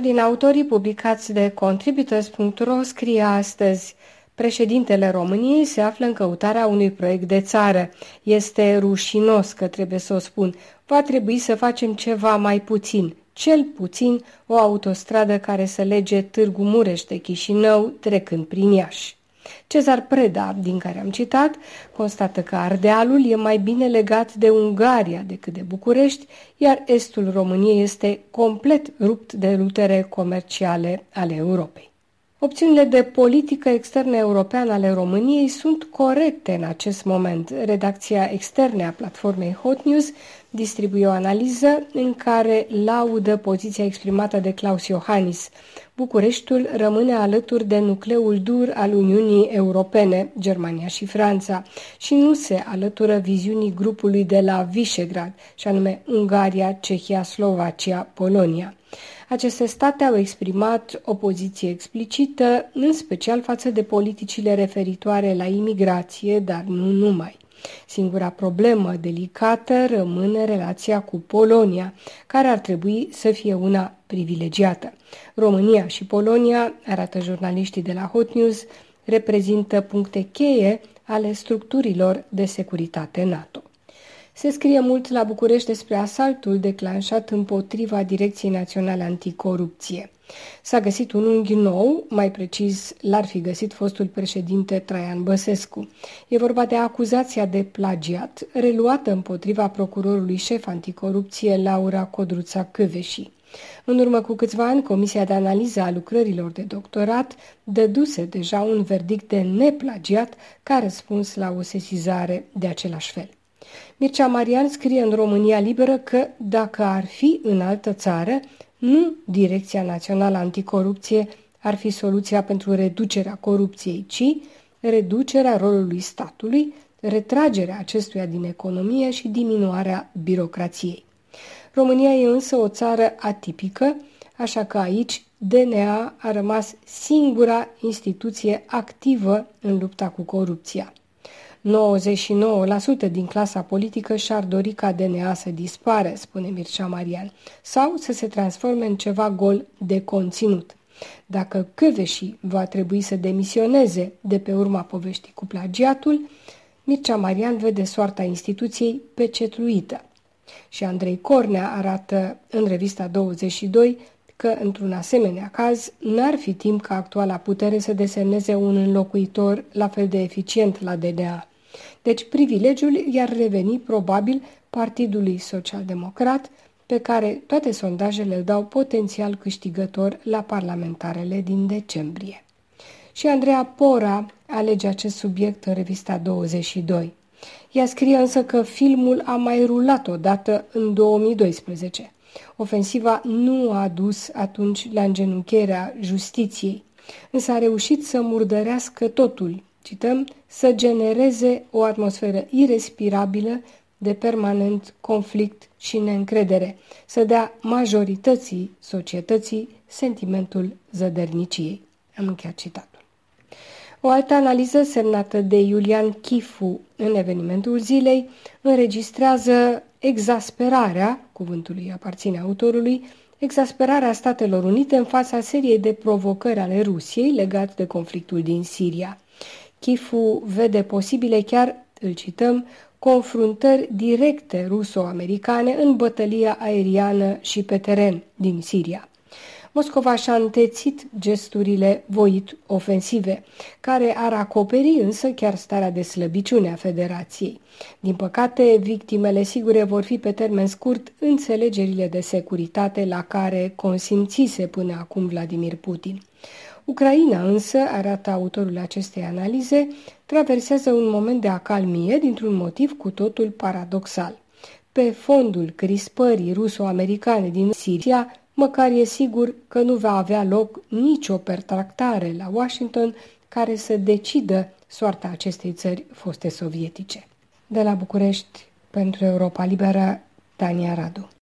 din autorii publicați de Contributors.ro scrie astăzi: președintele României se află în căutarea unui proiect de țară. Este rușinos că trebuie să o spun. Va trebui să facem ceva mai puțin, cel puțin o autostradă care să lege Târgu Mureș de Chișinău trecând prin Iași. Cezar Preda, din care am citat, constată că Ardealul e mai bine legat de Ungaria decât de București, iar estul României este complet rupt de rutele comerciale ale Europei. Opțiunile de politică externă europeană ale României sunt corecte în acest moment. Redacția externe a platformei Hot News distribuie o analiză în care laudă poziția exprimată de Klaus Iohannis. Bucureștiul rămâne alături de nucleul dur al Uniunii Europene, Germania și Franța, și nu se alătură viziunii grupului de la Visegrad, și anume Ungaria, Cehia, Slovacia, Polonia. Aceste state au exprimat o poziție explicită, în special față de politicile referitoare la imigrație, dar nu numai. Singura problemă delicată rămâne relația cu Polonia, care ar trebui să fie una privilegiată. România și Polonia, arată jurnaliștii de la Hot News, reprezintă puncte cheie ale structurilor de securitate NATO. Se scrie mult la București despre asaltul declanșat împotriva Direcției Naționale Anticorupție. S-a găsit un unghi nou, mai precis l-ar fi găsit fostul președinte Traian Băsescu. E vorba de acuzația de plagiat reluată împotriva procurorului șef anticorupție Laura Codruța-Kövesi. În urmă cu câțiva ani, Comisia de Analiză a Lucrărilor de Doctorat dăduse deja un verdict de neplagiat ca răspuns la o sesizare de același fel. Mircea Marian scrie în România Liberă că, dacă ar fi în altă țară, nu Direcția Națională Anticorupție ar fi soluția pentru reducerea corupției, ci reducerea rolului statului, retragerea acestuia din economie și diminuarea birocrației. România e însă o țară atipică, așa că aici DNA a rămas singura instituție activă în lupta cu corupția. 99% din clasa politică și-ar dori ca DNA să dispară, spune Mircea Marian, sau să se transforme în ceva gol de conținut. Dacă Kövesi va trebui să demisioneze de pe urma poveștii cu plagiatul, Mircea Marian vede soarta instituției pecetluită. Și Andrei Cornea arată în revista 22 că, într-un asemenea caz, n-ar fi timp ca actuala putere să desemneze un înlocuitor la fel de eficient la DNA. Deci privilegiul i-ar reveni probabil Partidului Social-Democrat, pe care toate sondajele îl dau potențial câștigător la parlamentarele din decembrie. Și Andreea Pora alege acest subiect în revista 22. Ea scrie însă că filmul a mai rulat odată în 2012. Ofensiva nu a dus atunci la îngenunchierea justiției, însă a reușit să murdărească totul, cităm, să genereze o atmosferă irespirabilă de permanent conflict și neîncredere, să dea majorității societății sentimentul zădărniciei. Am încheiat citatul. O altă analiză semnată de Iulian Chifu în evenimentul zilei înregistrează exasperarea, cuvântul îi aparține autorului, exasperarea Statelor Unite în fața seriei de provocări ale Rusiei legate de conflictul din Siria. Chifu vede posibile chiar, îl cităm, confruntări directe ruso-americane în bătălia aeriană și pe teren din Siria. Moscova și-a întețit gesturile voit ofensive, care ar acoperi însă chiar starea de slăbiciune a Federației. Din păcate, victimele sigure vor fi pe termen scurt înțelegerile de securitate la care consimțise până acum Vladimir Putin. Ucraina însă, arată autorul acestei analize, traversează un moment de acalmie dintr-un motiv cu totul paradoxal. Pe fondul crispării ruso-americane din Siria, măcar e sigur că nu va avea loc nicio pertractare la Washington care să decidă soarta acestei țări foste sovietice. De la București, pentru Europa Liberă, Tania Radu.